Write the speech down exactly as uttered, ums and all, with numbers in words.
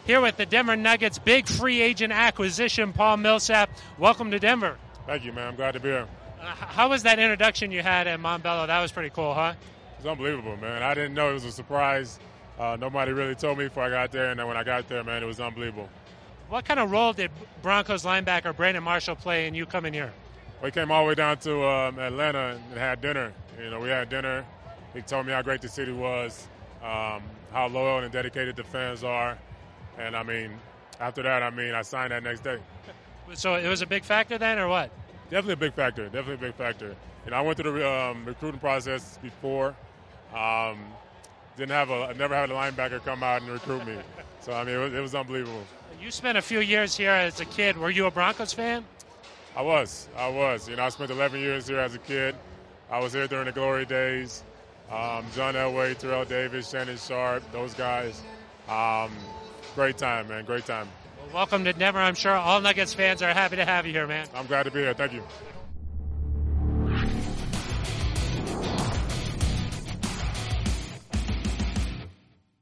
here with the Denver Nuggets big free agent acquisition, Paul Millsap. Welcome to Denver. Thank you, man. I'm glad to be here. Uh, how was that introduction you had at Montbello? That was pretty cool, huh? It was unbelievable, man. I didn't know it was a surprise. Uh, nobody really told me before I got there, and then when I got there, man, it was unbelievable. What kind of role did Broncos linebacker Brandon Marshall play in you coming here? We came all the way down to um, Atlanta and had dinner. You know, we had dinner. He told me how great the city was, um, how loyal and dedicated the fans are. And, I mean, after that, I mean, I signed that next day. So it was a big factor then, or what? Definitely a big factor. Definitely a big factor. You know, I went through the um, recruiting process before. Um, didn't have a, I never had a linebacker come out and recruit me. So, I mean, it was, it was unbelievable. You spent a few years here as a kid. Were you a Broncos fan? I was. I was. You know, I spent eleven years here as a kid. I was here during the glory days. Um, John Elway, Terrell Davis, Shannon Sharp, those guys. Um, great time, man. Great time. Well, welcome to Denver. I'm sure all Nuggets fans are happy to have you here, man. I'm glad to be here. Thank you.